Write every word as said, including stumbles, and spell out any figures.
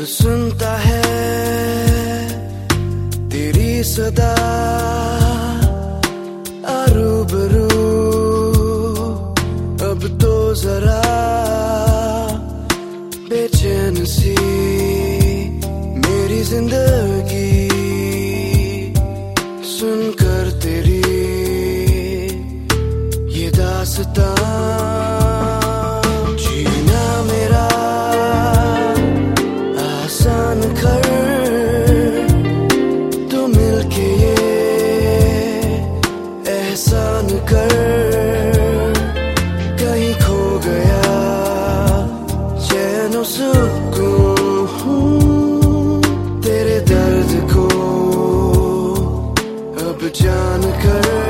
सुनता है तेरी सदा आरूबरू, अब तो जरा बेचैन सी मेरी जिंदगी, सुनकर तेरी ये दास्तां। जीना मेरा आसान कर, तू मिलके ये एहसान कर। कहीं खो गया चैन सुकून, तेरे दर्द को अब जान कर।